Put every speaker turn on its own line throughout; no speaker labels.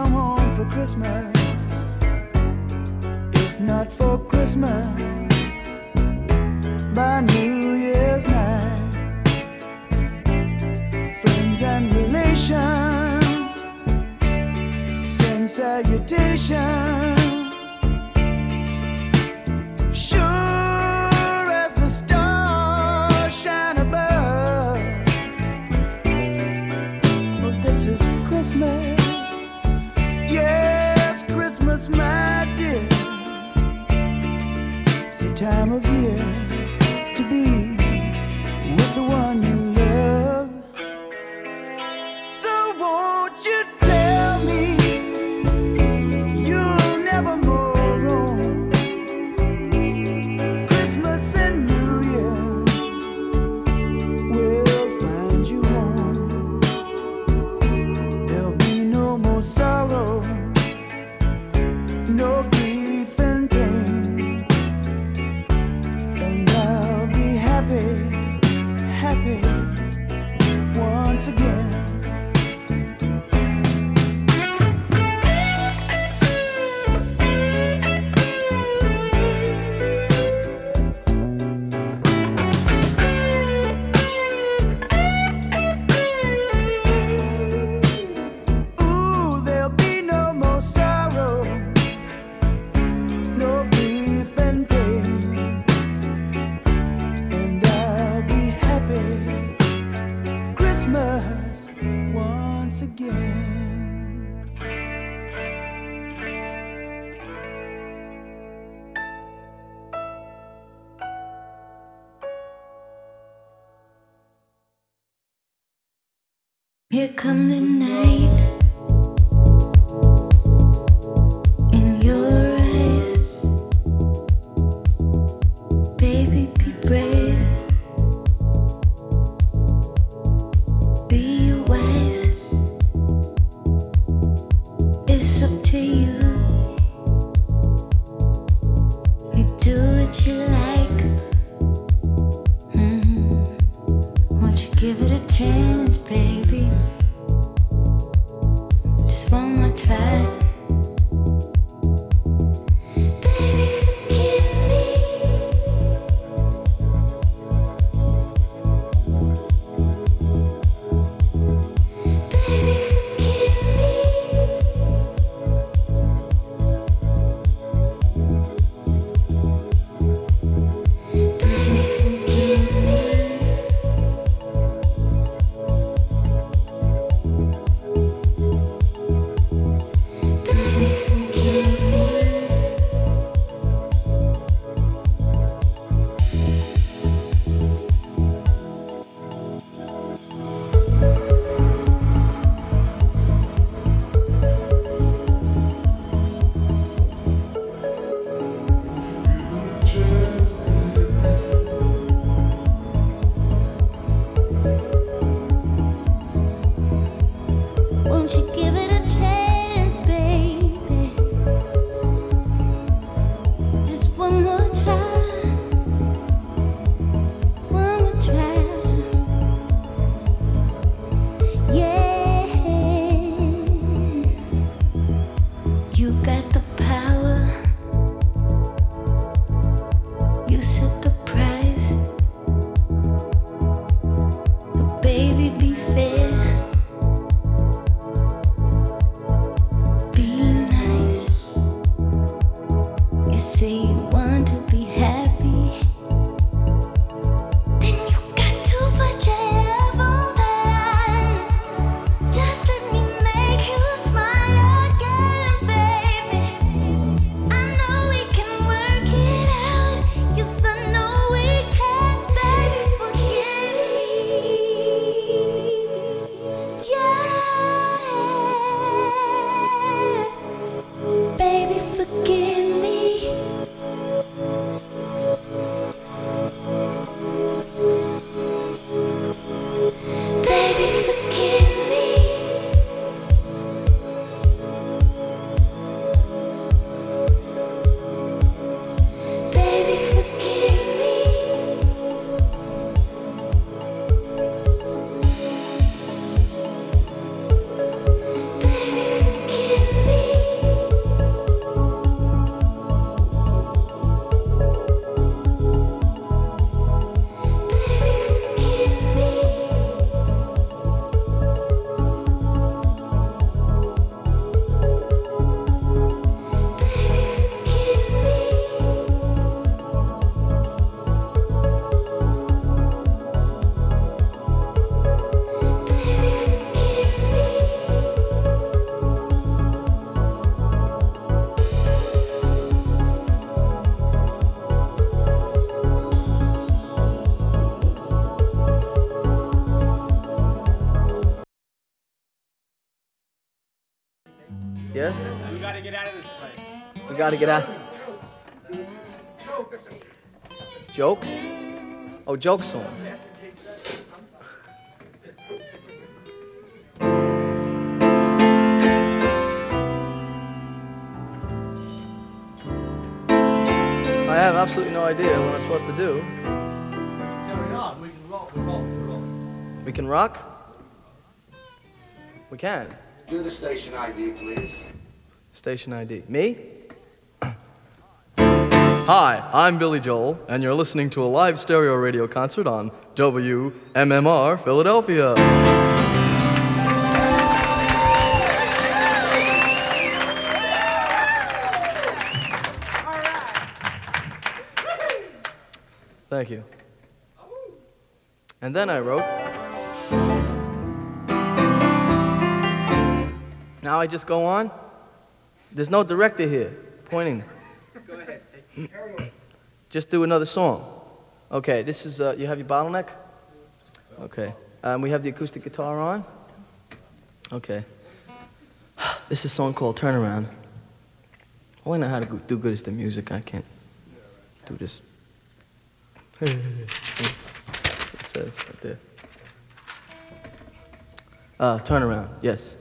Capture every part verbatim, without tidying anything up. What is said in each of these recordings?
come home for Christmas. If not for Christmas, by New Year's night, friends and relations send salutations. Sure as the stars shine above, well, this is Christmas. Yes, Christmas, my dear. It's the time of year to be with the one you love. So won't you tell me you'll never more roam Christmas and New Year will find you home. There'll be no more sorrow, no grief and pain, and I'll be happy, happy once again. Ooh, there'll be no more sorrow, no grief and pain, and I'll be happy Christmas once again.
Here come the night. In your eyes, baby, be brave. Be wise. It's up to you. You do what you like. Mhm. Won't you give it a chance, baby? Just one more try. Baby, forgive me. Baby, forgive me. Baby, forgive me. Baby, forgive me. Won't you give it a chance, baby? Just one more try. One more try. Yeah. You got the power. You set the price. But baby, be fair.
Yes?
We gotta get out of this place.
We gotta get out. Jokes? Oh, joke songs. I have absolutely no idea what I'm supposed to do.
Carry on. We can rock. We rock. We rock.
We can rock? We can.
Do the station I D, please.
Station I D. Me? Hi, I'm Billy Joel, and you're listening to a live stereo radio concert on W M M R Philadelphia. Thank you. And then I wrote, now I just go on. There's no director here pointing.
Go ahead. Carry on.
Just do another song. Okay, this is, uh, you have your bottleneck? Okay. Um, we have the acoustic guitar on? Okay. This is a song called Turnaround. All I know how to go- do good is the music. I can't do this. It says right there. Uh, Turnaround, yes.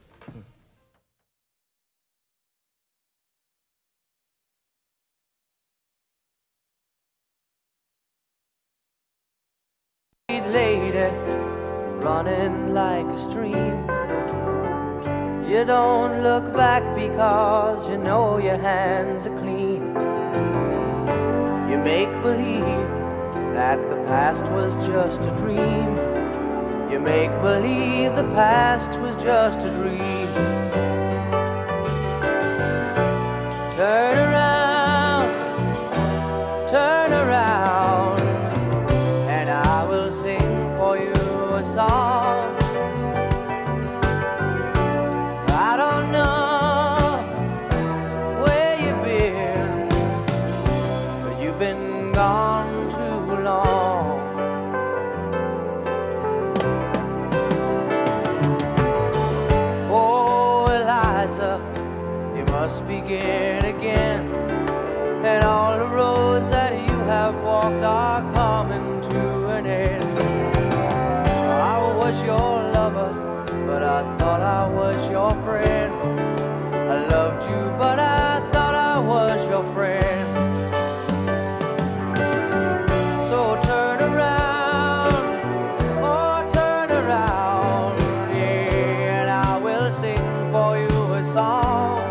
Lady, running like a stream. You don't look back because you know your hands are clean. You make believe that the past was just a dream. You make believe the past was just a dream. Turn around, turn around, and I will sing for you a song. I don't know where you've been, but you've been gone too long. Oh, Eliza, you must begin again, and all the roads that you have walked are coming to an end. I was your lover, but I thought I was your friend. I loved you, but I thought I was your friend. So turn around, oh turn around, yeah, and I will sing for you a song.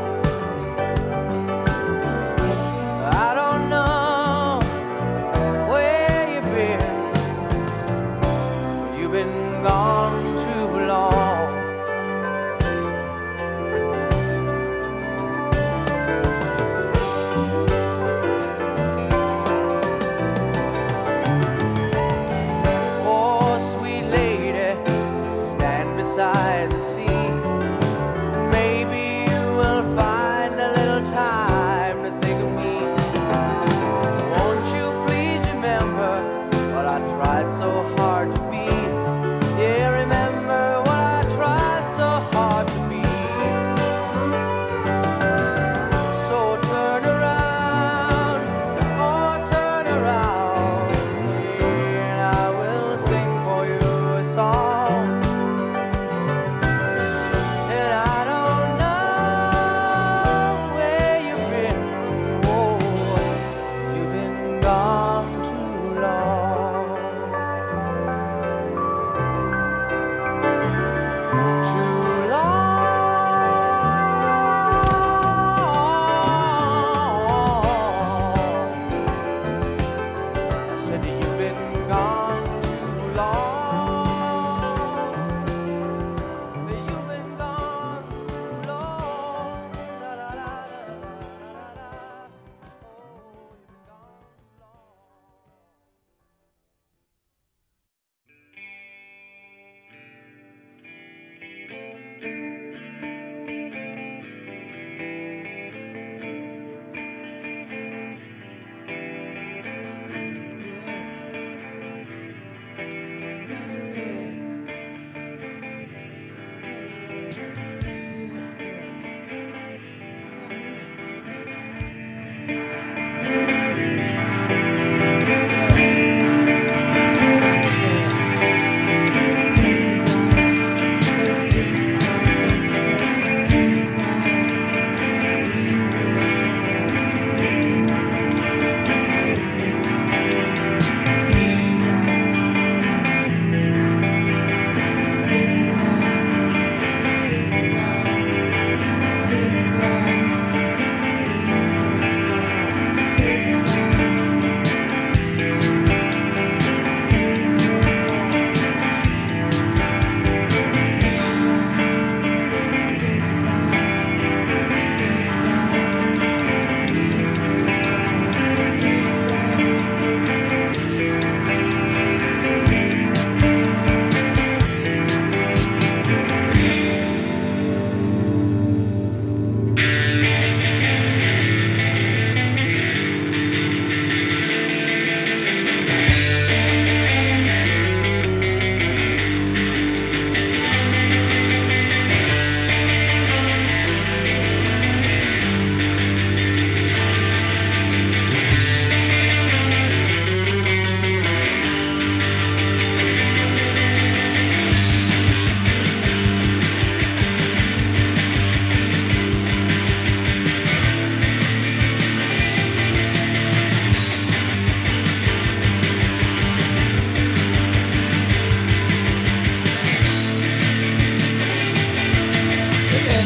I don't know where you've been, but you've been gone too long. Oh, sweet lady, stand beside the sea. Maybe you will find a little time to think of me. Won't you please remember what I tried so hard to be? Yeah, remember what I tried so hard to be. So turn around, oh turn around, yeah, and I will sing for you a song. And I don't know where you've been, oh, you've been gone too long. Too long. I said you've been gone too long. You've been gone too long. Da, da, da, da, da, da, da. Oh, you've been gone too long.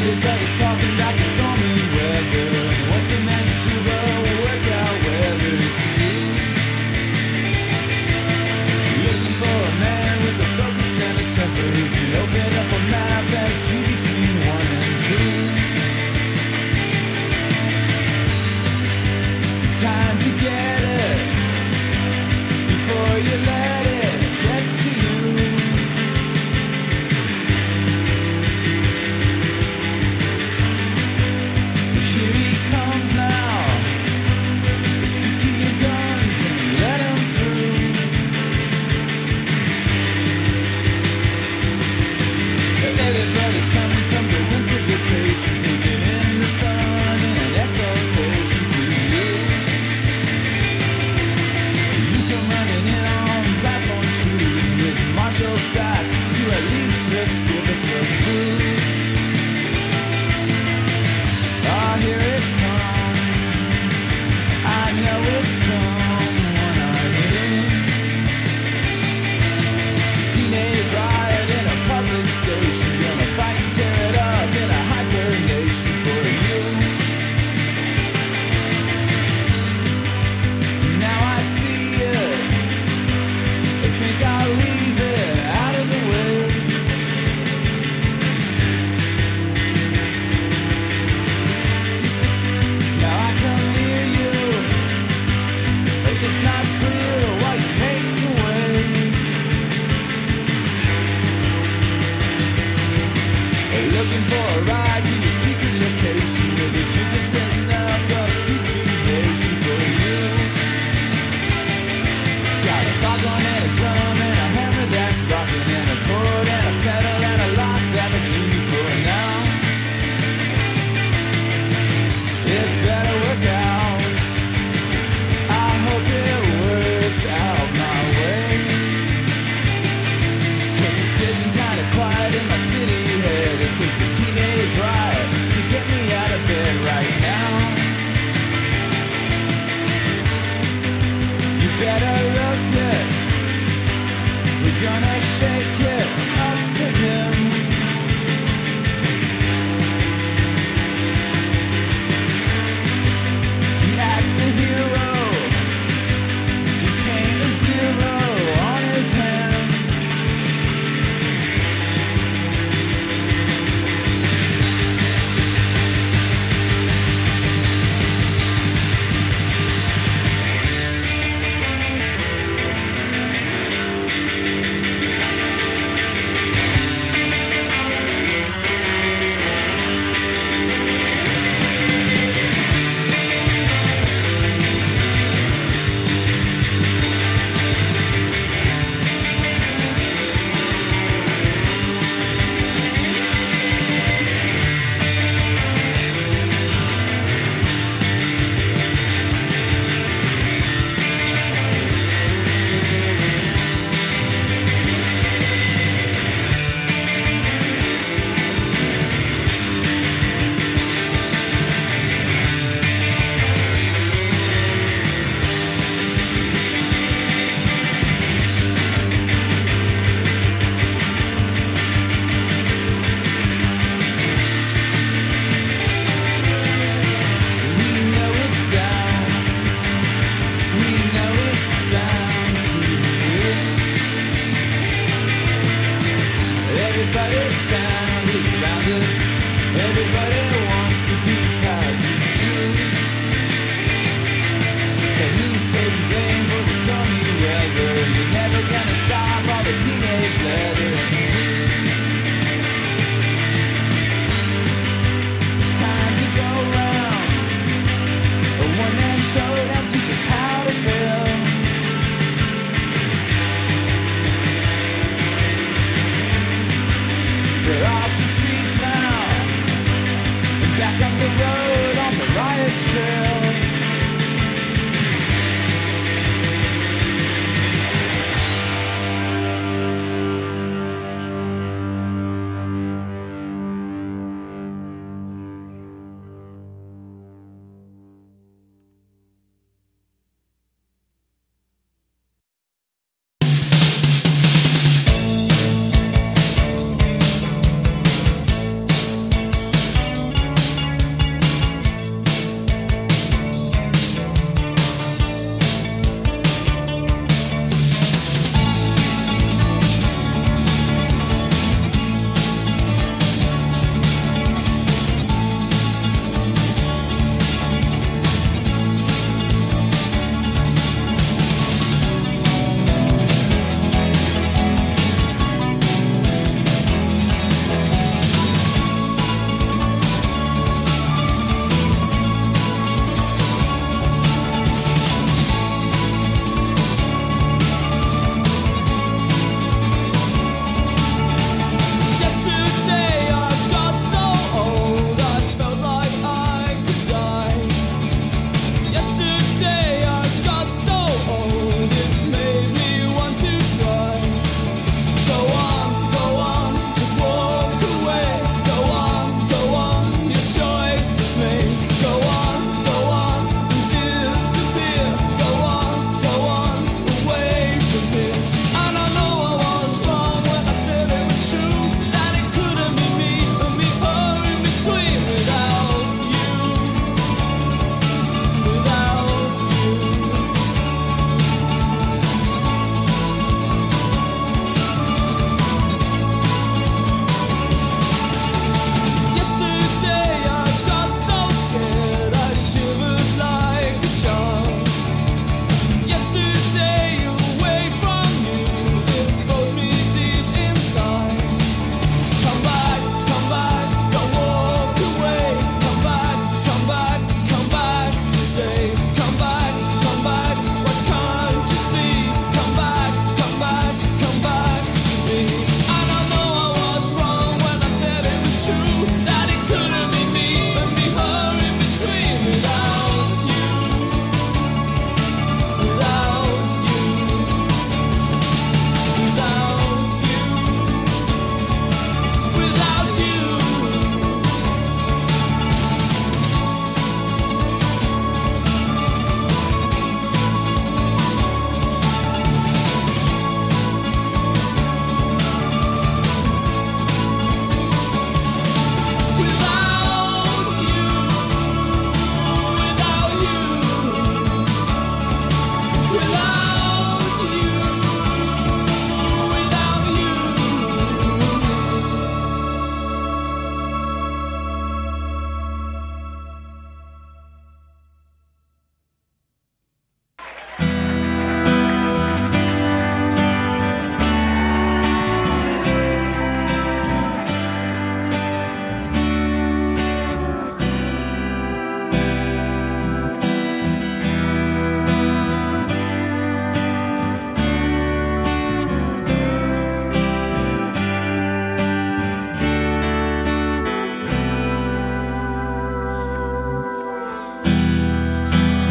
Everybody's talking about the stormy weather. What's a man to do but work out whether it's true? Looking for a man with a focus and a temper who can open up a map and see between one and two. Time to get it before you let it get to you. Here he comes now. Stick to your guns and let him through. Everybody's coming from the winter vacation, taking in the sun in an exaltation to you. You come running in on platform shoes with Marshall stats to at least just give us a clue. Ah, here it comes. I know it's someone I knew. Teenage riot in a public station, gonna fight and tear it up in a hyper nation for you. Now I see it. I think I'll leave it out of the way. Now I come near you. It's not clear why you make your way. Looking for a ride to your secret location where the kids are setting up a feast nation for you. Got a foghorn and a drum and a hammer that's rocking and a chord and a pedal and a lock that'll do me for now. It better work out. I hope it works out my way. 'Cause it's getting kinda quiet in my city head. It takes a teenage riot to get me out of bed right now.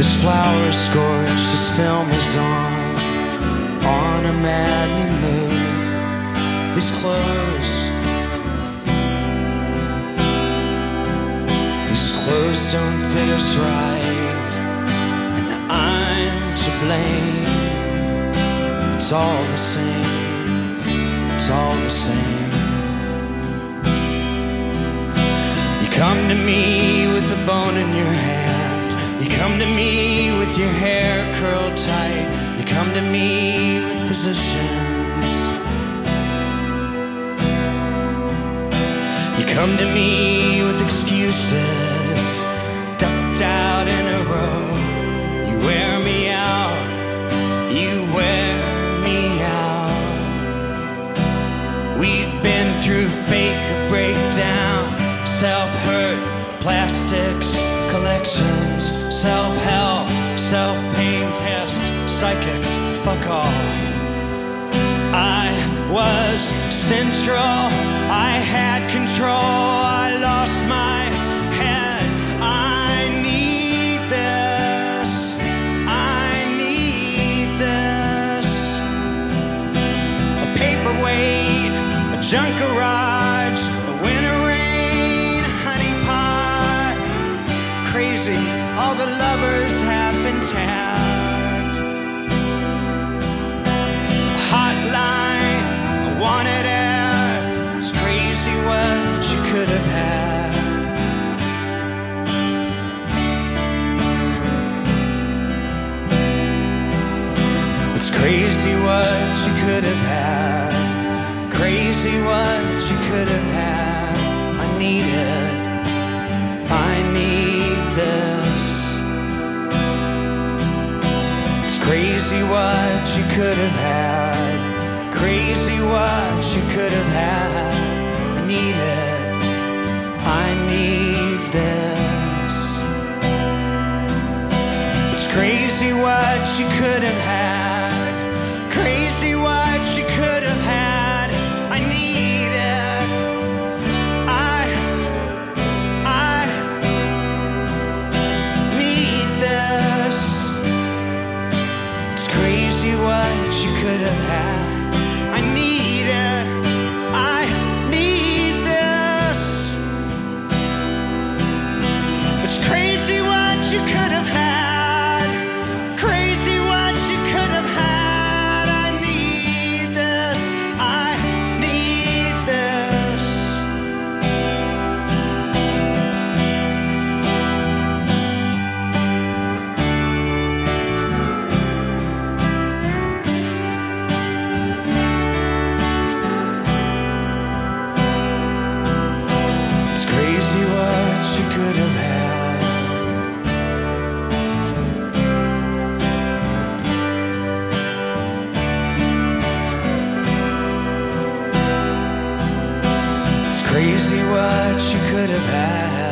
This flower scorched, this film is on, on a maddening mood. These clothes, these clothes don't fit us right, and I'm to blame. It's all the same, it's all the same. You come to me with a bone in your hand, you come to me with your hair curled tight, you come to me with positions, you come to me with excuses, ducked out in a row. You wear me out, you wear me out. We've been through fake breakdown, self-hurt, plastics, collections, self-help, self-pain test, psychics, fuck all. I was central, I had control, I lost my head. I need this, I need this. A paperweight, a junk garage, a winter rain, a honey pot. Crazy, all the lovers have been tagged. A hotline, a wanted ad. It's crazy what you could have had. It's crazy what you could have had. Crazy what you could have had. I need it, I need this. It's crazy what you could have had. Crazy what you could have had. I need it, I need this. It's crazy what you could have had. Crazy what you could have had. I need it, I, I need this. It's crazy what you could have had. I need it, I need this. It's crazy what you could have had. Crazy what you could have had. I need this, I need this. It's crazy what you could have had. It's crazy what you could have had.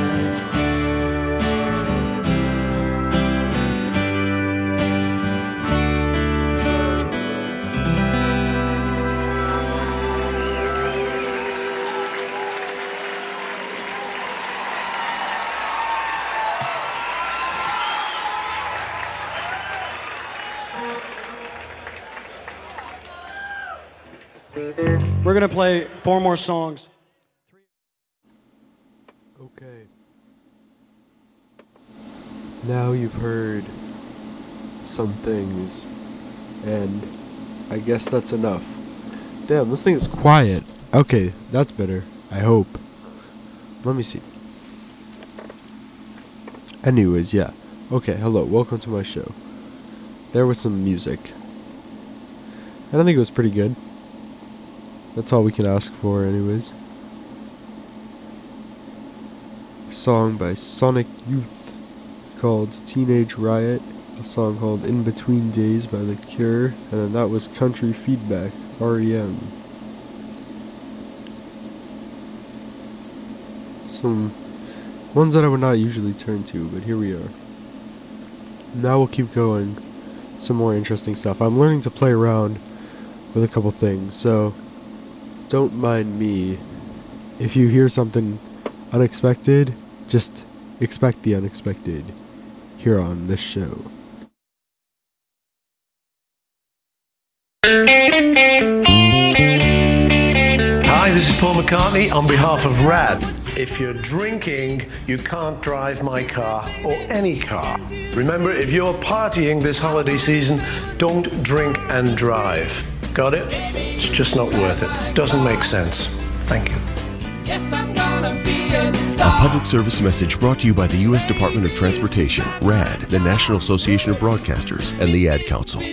We're gonna play four more songs.
Okay. Now you've heard some things, and I guess that's enough. Damn, this thing is quiet. Okay, that's better. I hope. Let me see. Anyways, yeah. Okay, hello, welcome to my show. There was some music. And I think it was pretty good. That's all we can ask for, anyways. Song by Sonic Youth called Teenage Riot. A song called In Between Days by The Cure. And then that was Country Feedback, R E M. Some ones that I would not usually turn to, but here we are. Now we'll keep going. Some more interesting stuff. I'm learning to play around with a couple things, so don't mind me. If you hear something unexpected, just expect the unexpected. here on this show.
Hi, this is Paul McCartney on behalf of RAD. If you're drinking, you can't drive my car or any car. Remember, if you're partying this holiday season, don't drink and drive. Got it? It's just not worth it. Doesn't make sense. Thank you.
Yes, I'm gonna be a
A
star.
public service message brought to you by the U S Department of Transportation, RAD, the National Association of Broadcasters, and the Ad Council.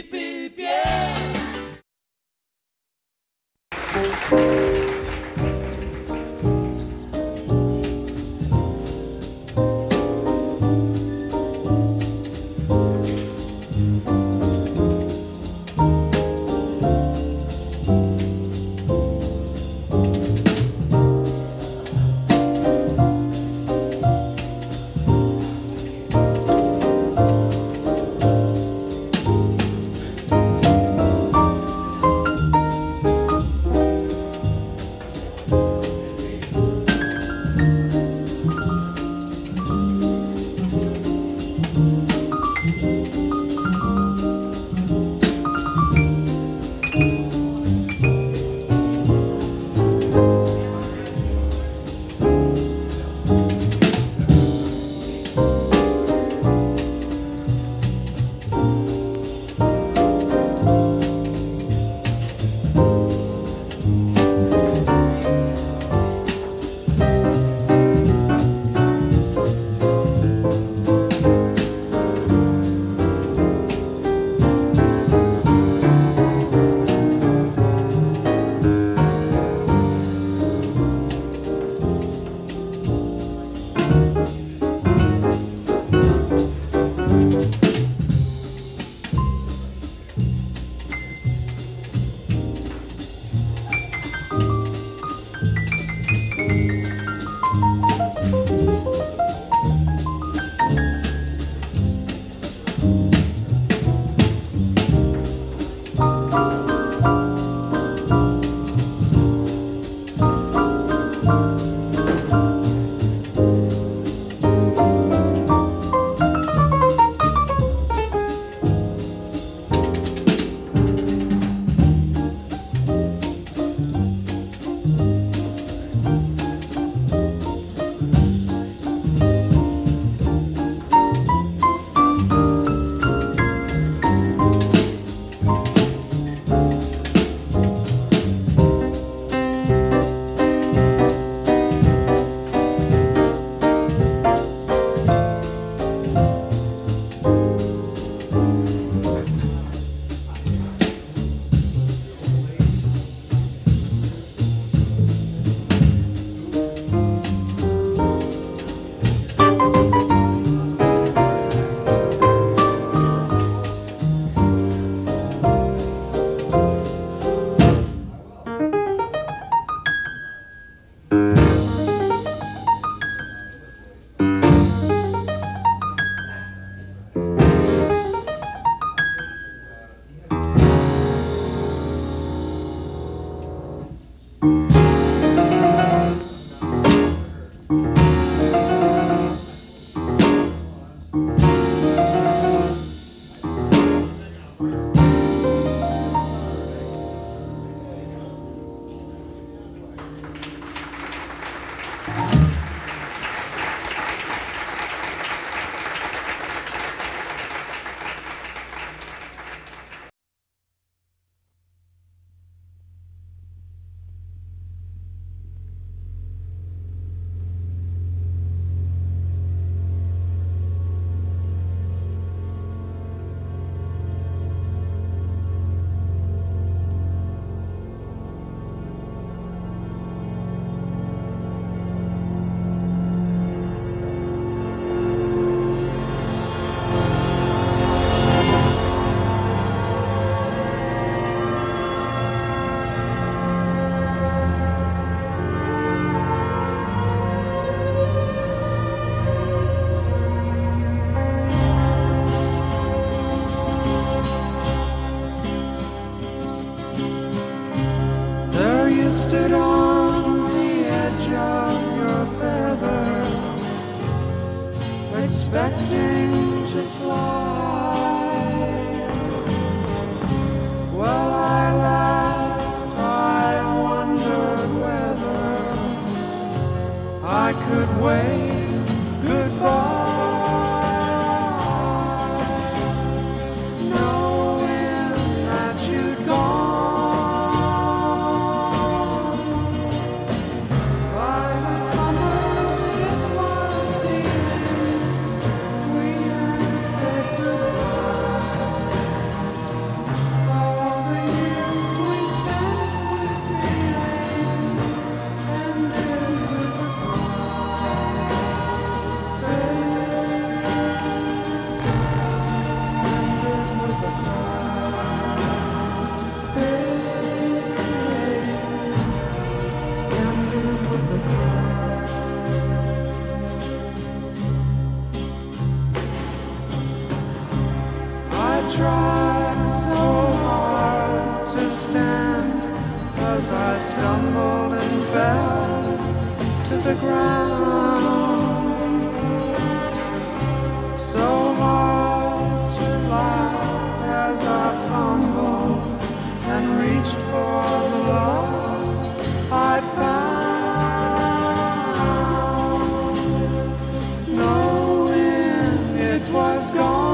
stood on the edge of your feather, expecting
to fly. Well, I laughed, I wondered whether I could wave goodbye, knowing that you'd gone. By the summer it was here, we had said goodbye. All the years we spent with feeling ended with a tried so hard to stand as I stumbled and fell to the ground. So hard to laugh as I fumbled and reached for the love I'd found, knowing it was gone.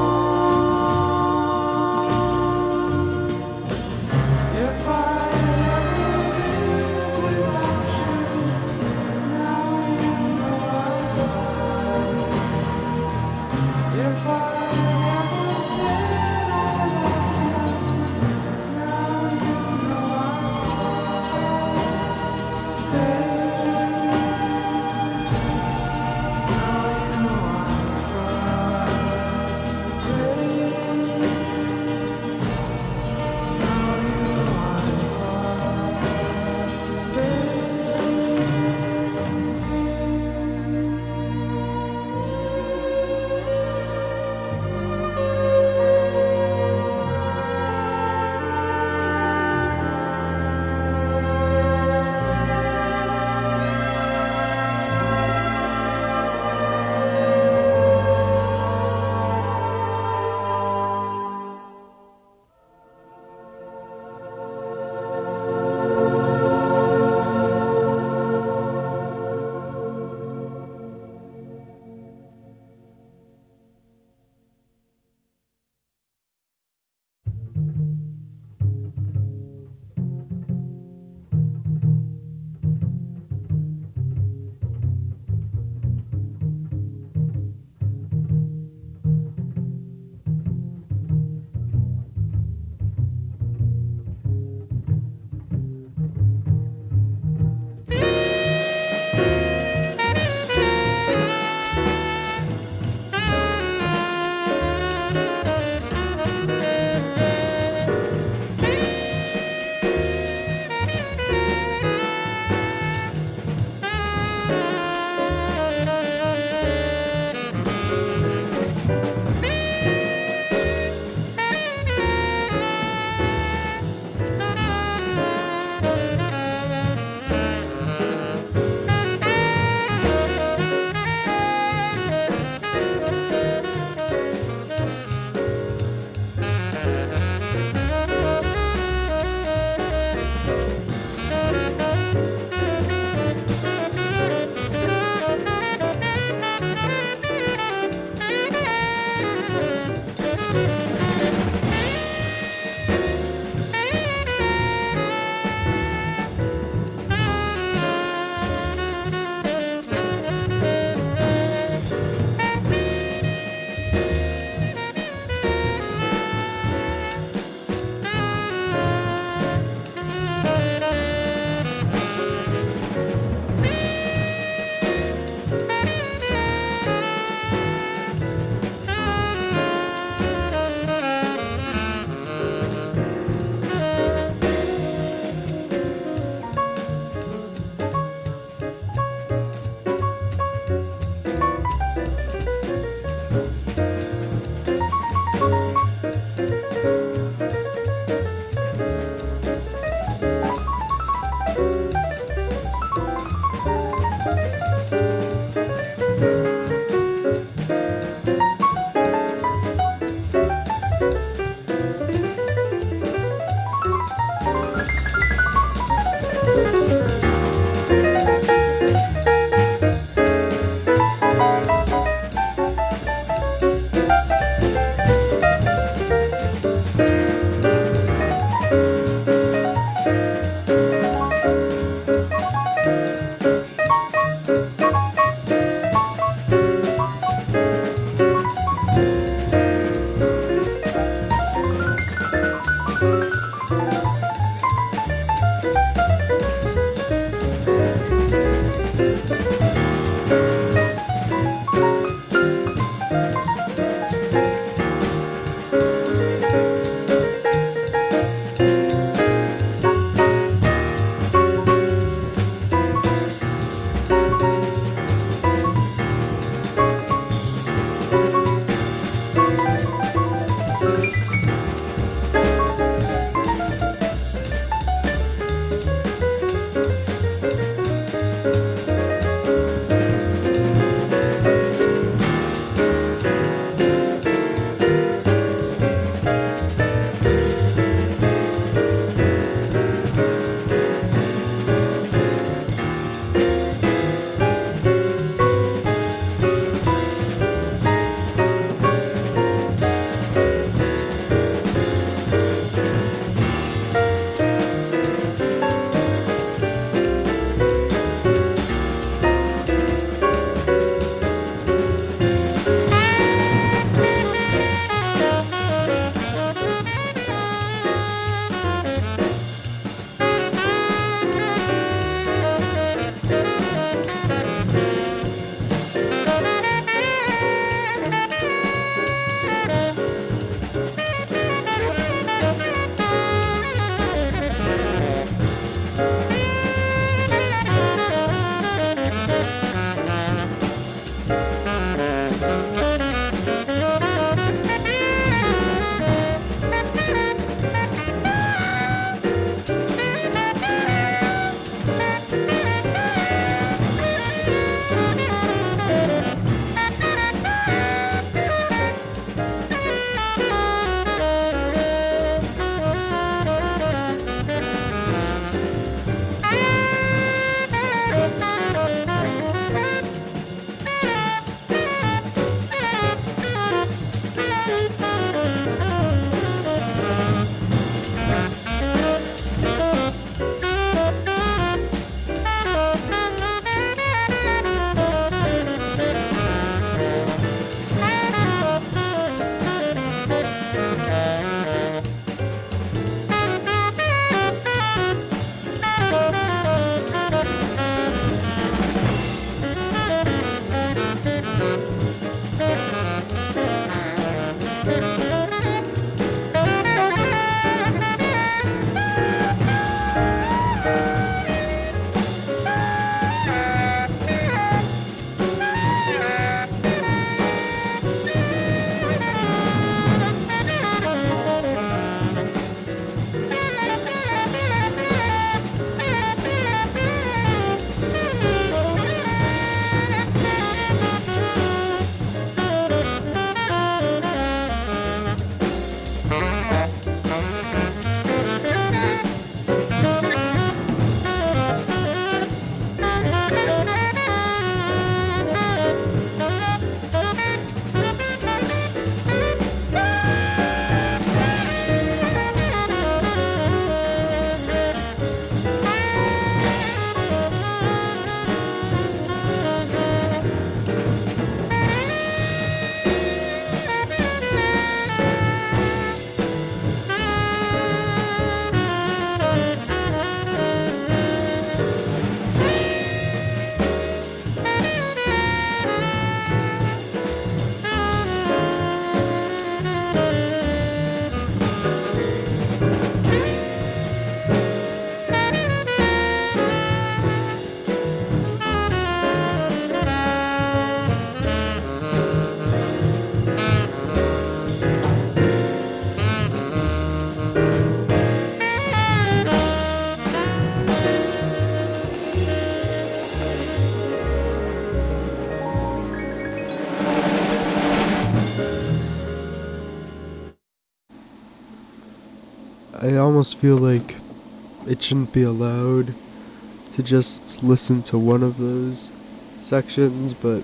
I almost feel like it shouldn't be allowed to just listen to one of those sections, but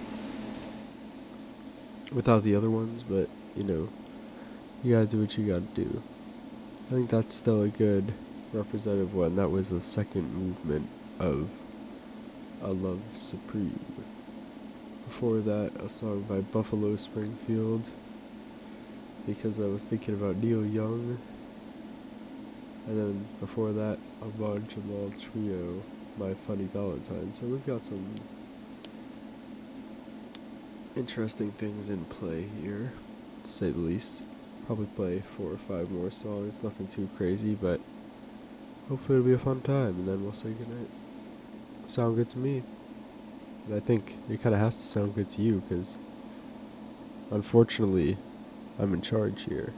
without the other ones, but, you know, you gotta do what you gotta do. I think that's still a good representative one. That was the second movement of A Love Supreme. Before that, a song by Buffalo Springfield, because I was thinking about Neil Young. And then before that, Ahmad Jamal Trio, My Funny Valentine. So we've got some interesting things in play here, to say the least. Probably play four or five more songs, nothing too crazy, but hopefully it'll be a fun time, and then we'll say goodnight. Sound good to me. And I think it kind of has to sound good to you, because unfortunately, I'm in charge here.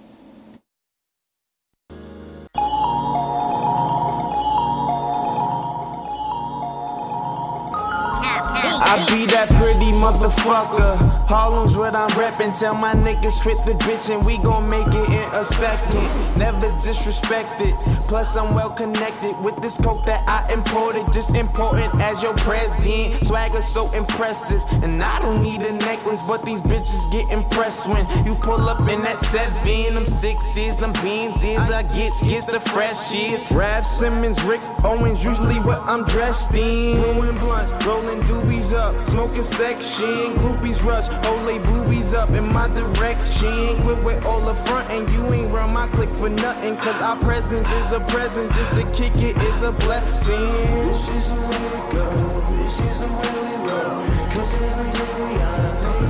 I be that pretty motherfucker. Harlem's what I'm reppin'. Tell my niggas hit the bitch and we gon' make it in a second. Never disrespected. Plus I'm well connected with this coke that I imported. Just important as your president. Swagger so impressive. And I don't need a necklace, but these bitches get impressed when you pull up in that seven. Them sixes, them beans is. I get skits the freshies. Rap Simmons, Rick Owens, usually what I'm dressed in. Blowing blunts, rolling doobies up, smoking section. Groupies rush, Olay boobies up in my direction. Quit with all the front and you ain't run my click for nothing. Cause our presence is a present, just to kick it is a blessing. This is the way to go, this is the way we roll. Cause every day we gotta pay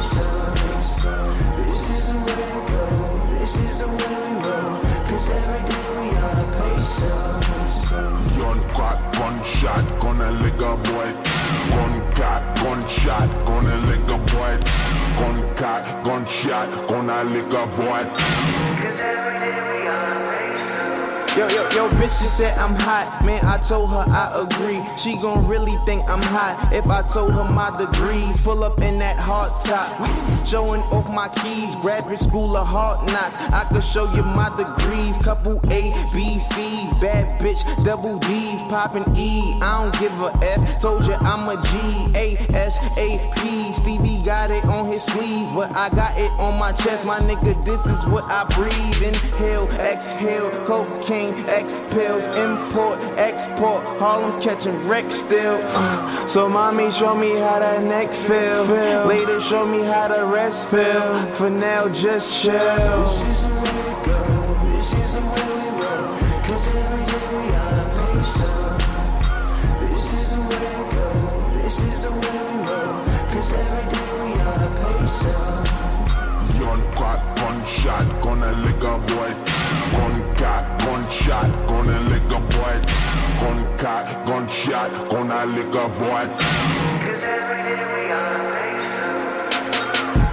some. This is the way to go, this is the way we roll. Cause every day we gotta pay some.
Young crack, gunshot, gonna lick a boy. Gun cat, gunshot, gonna lick a boy. Gun cat, gunshot, gonna lick a boy. Cause every day we gotta pay some.
Yo, yo, yo, bitch, she said I'm hot. Man, I told her I agree. She gon' really think I'm hot if I told her my degrees. Pull up in that hard top, showing off my keys. Graduate school of hard knocks. I could show you my degrees. Couple A, B, C's. Bad bitch, double D's. Poppin' E, I don't give a F. Told you I'm a G, A, S, A, P. Stevie got it on his sleeve, but I got it on my chest. My nigga, this is what I breathe. Inhale, exhale, cocaine. X pills, import, export, Harlem catching wreck still. Uh, so mommy, show me how that neck feel. feel. Later, show me how the rest feel. For now, just chill. This is the way to go. This is the way we roll. Cause every day we gotta pay some. This is the way to go. This is the way we roll. Cause every day we gotta pay some.
Young crack, gunshot, gonna lick a boy. Gun cat, gunshot, gonna lick a boy. Gun cat, gunshot, gonna lick a boy. Cause every day we gotta pay some.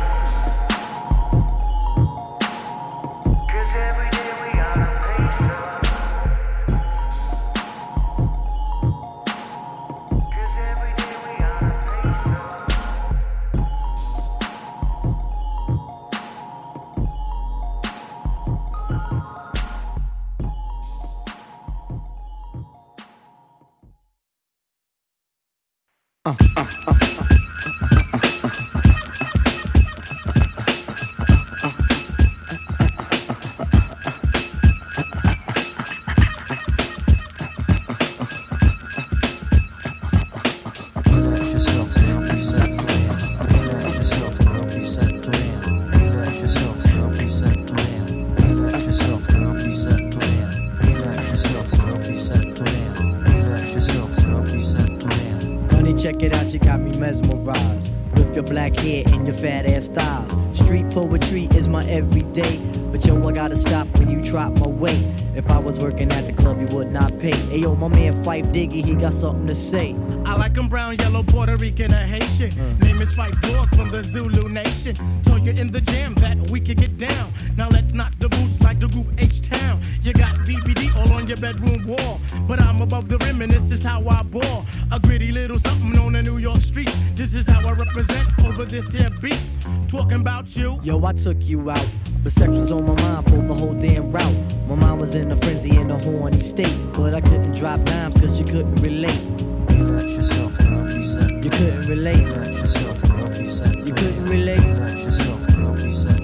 Cause every day we gotta pay some. Cause every day we gotta pay some.
Uh, uh, uh, uh,
Relax yourself, girl, be set plan. Relax yourself, girl, be set plan. Relax yourself, girl, be set plan. Relax yourself, girl, be set plan. Relax yourself, girl, be set plan. Relax yourself, girl, be set plan.
Honey, check it out, you got me mesmerized with your black hair and your fat ass styles. Street poetry is my everyday, but yo, I gotta stop when you drop my weight. If I was working at the club, you would not pay. Ayo, my man Fife Diggy, he got something to say.
I like him brown, yellow, Puerto Rican, or Haitian. Mm. Name is Fife Dog from the Zulu Nation. Told you in the jam that we could get down. Now let's knock the boots like the group H-Town. You got B B D all on your bedroom wall, but I'm above the rim and this is how I ball. A gritty little something on the New York street. This is how I represent. Oh, over this here beat. Talking about you.
Yo, I took you out, but sex was on my mind for the whole damn route. My mind was in a frenzy in a horny state, but I couldn't drop dimes cause you couldn't relate.
Relax yourself, girl, please set
You couldn't relate.
Relax yourself, girl, please set
You couldn't relate.
Relax yourself, girl, please set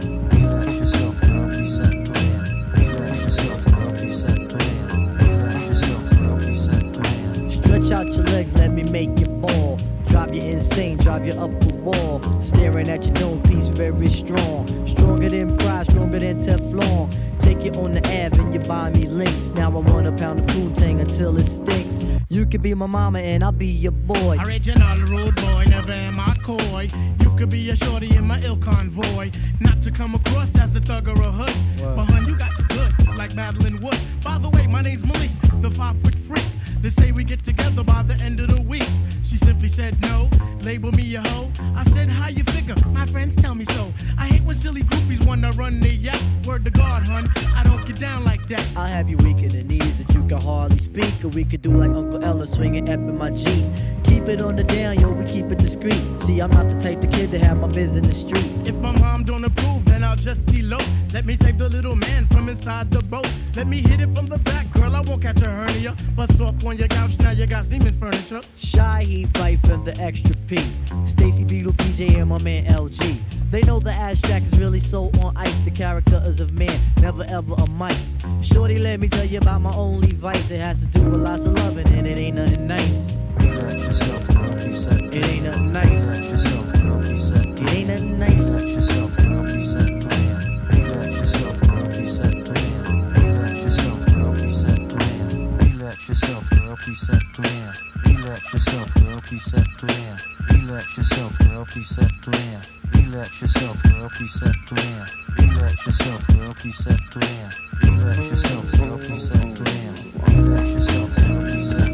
Relax yourself, girl, please set Relax yourself, girl, please set Relax yourself, girl, please set
Stretch out your legs, let me make you fall. Drive you insane, drive you up the wall. Staring at your dome piece, very strong. Stronger than pride, stronger than Teflon. Take you on the Ave and you buy me links. Now I want a pound of Poontang until it stinks. You could be my mama and I'll be your boy.
Original rude boy, never am I coy. You could be a shorty in my ill convoy. Not to come across as a thug or a hood.
Wow.
But hun, you got the goods, like Madeline Wood. By the way, my name's Malik, the five-foot freak. They say we get together by the end of the week. She simply said no, label me a hoe. I said, how you figure? My friends tell me so. I hate when silly groupies wanna run their yap. Word to God, hun, I don't get down like that.
I'll have you weak in the knees that you can hardly speak. Or we could do like Uncle Ella swinging up in my Jeep. Keep it on the down, yo, we keep it discreet. See, I'm not the type of kid to have my biz in the streets.
If my mom don't approve, then I'll just elope. Let me save the little man from inside the boat. Let me hit it from the back, girl, I won't catch a hernia. Bust off on your couch, now you got Siemens furniture.
Shy, he fight from the extra P. Stacy Beetle, P J, and my man L G. They know the ass jack is really so on ice. The character is of man, never ever a mice. Shorty, let me tell you about my only vice. It has to do with lots of loving, and it ain't nothing nice.
Relax yourself, girl, please set
It ain't nothing nice.
Relax yourself, girl, please set
It ain't nothing nice.
Relax yourself, girl, please set Relax yourself, girl, please set Relax yourself, girl, please set Relax yourself, girl, please set Relax yourself, girl, please set Relax yourself, girl, please set Relax yourself, girl, please set Relax yourself, girl, please set Relax yourself, girl, please set Relax yourself, girl, please set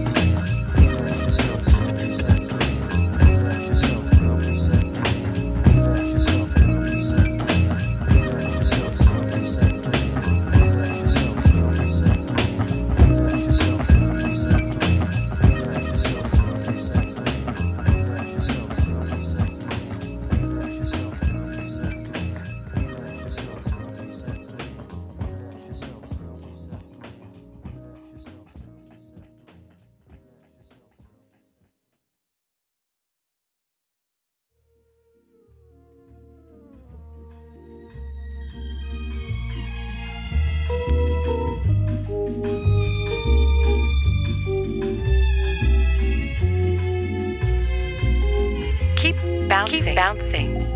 Keep bouncing.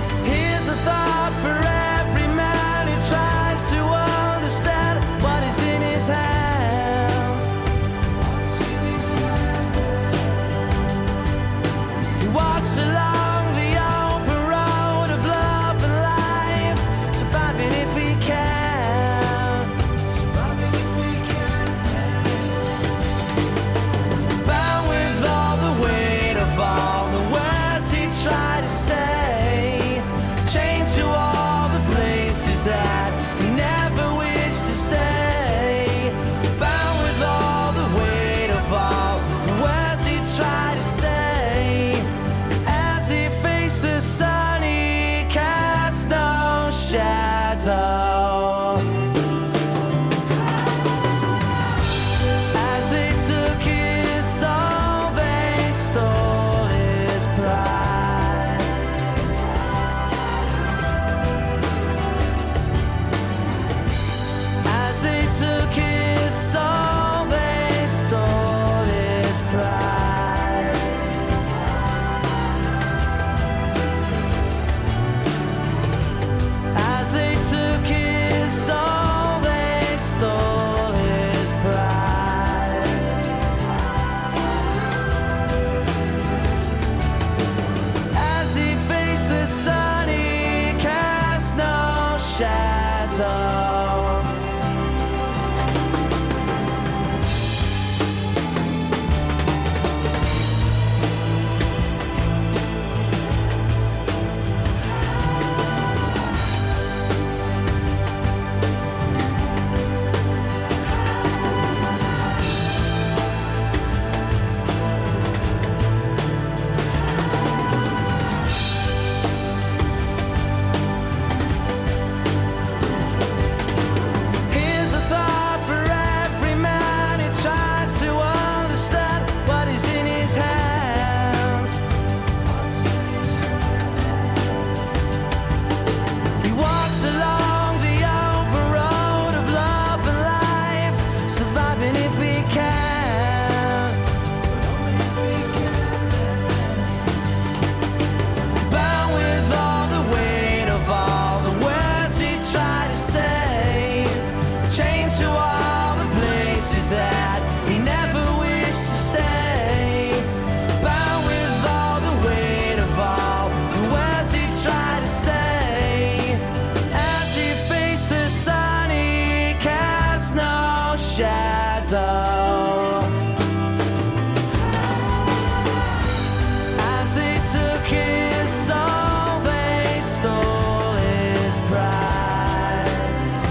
Here's a thought for every man who tries to understand what is in shadow. As they took his soul, they stole his pride.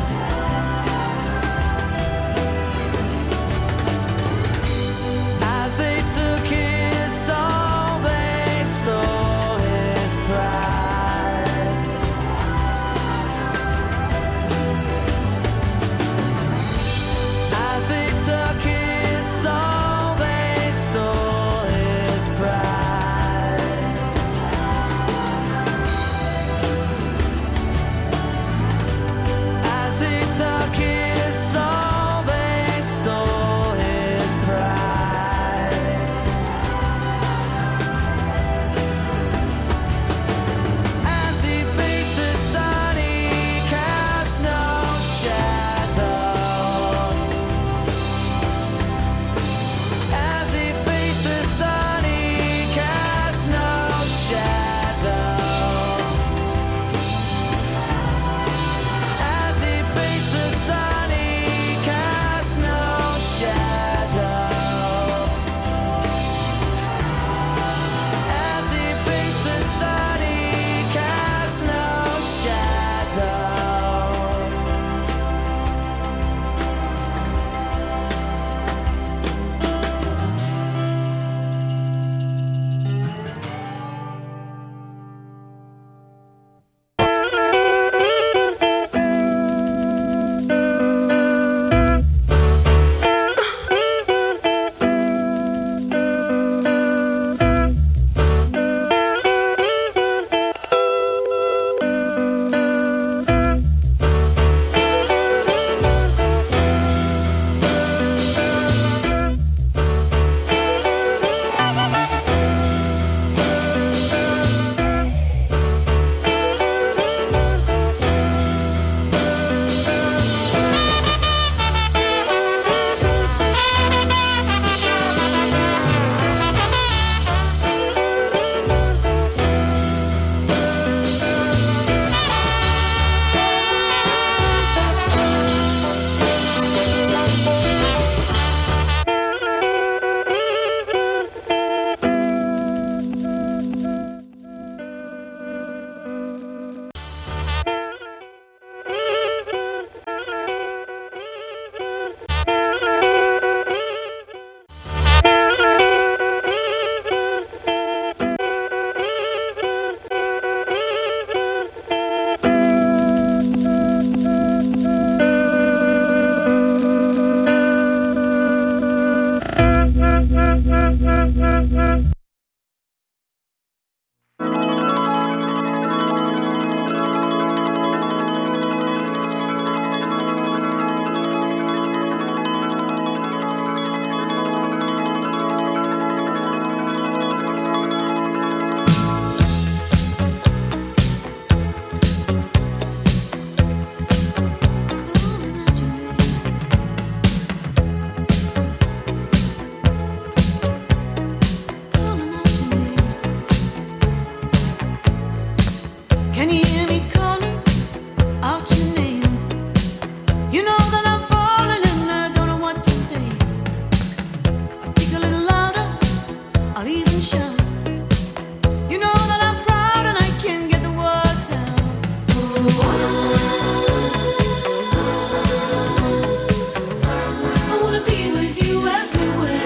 As they took his soul, they stole his pride. As they took his soul, they stole his pride. As they took his soul, they stole his pride. As he faced the sun, he cast no shadow. As he faced the sun, he cast no shadow. As he faced the sun, he cast no shadow. As he faced the sun, he cast no shadow.
Can you hear me calling out your name? You know that I'm falling and I don't know what to say. I speak a little louder, I'll even shout. You know that I'm proud and I can't get the words out. I wanna be with you everywhere.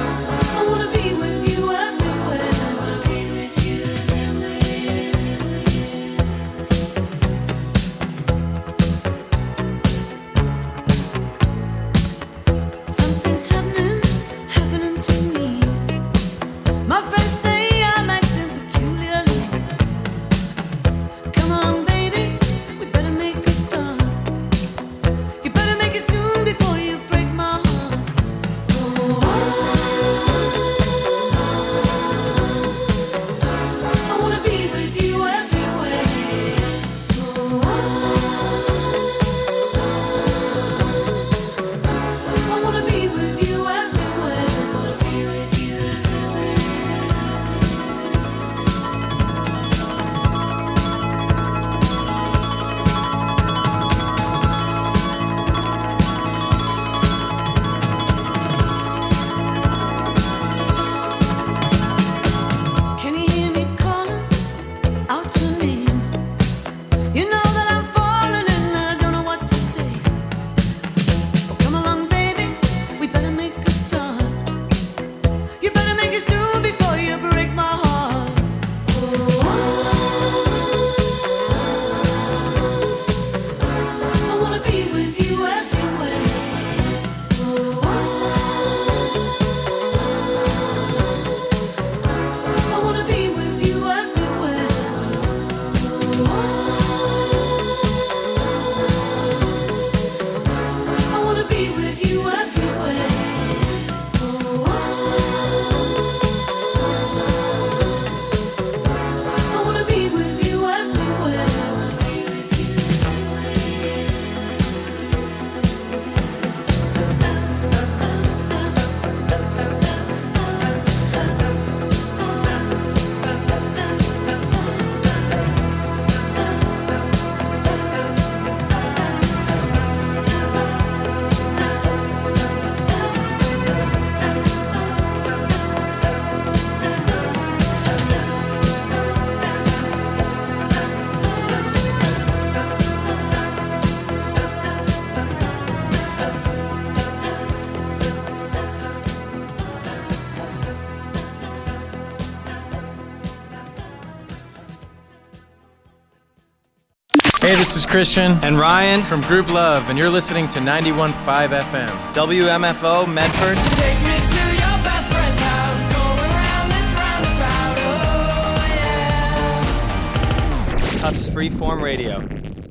I wanna be with you everywhere.
Hey, this is Christian and Ryan from Group Love, and you're listening to ninety-one point five F M. W M F O, Medford.
Take me to your best friend's house, going round this roundabout, oh yeah.
Tufts Freeform Radio.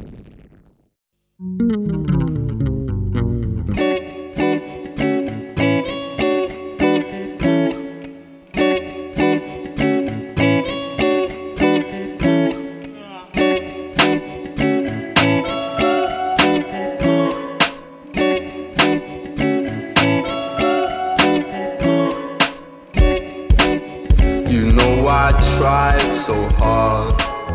Tried so hard.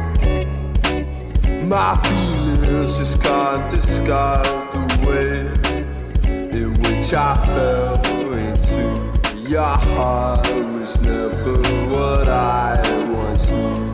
My feelings just can't describe the way in which I fell into your heart. Was never what I once knew.